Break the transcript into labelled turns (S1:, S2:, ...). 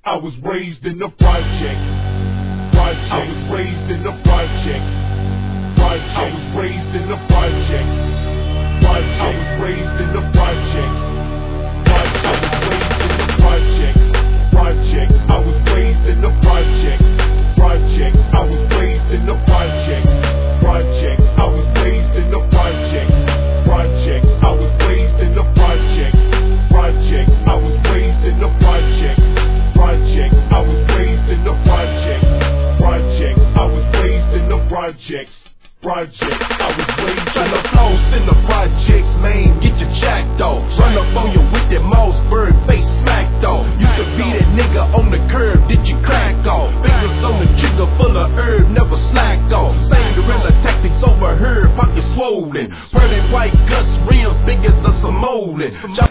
S1: I was raised in the project. I was raised in the project. I was raised in the project. I was raised in the project.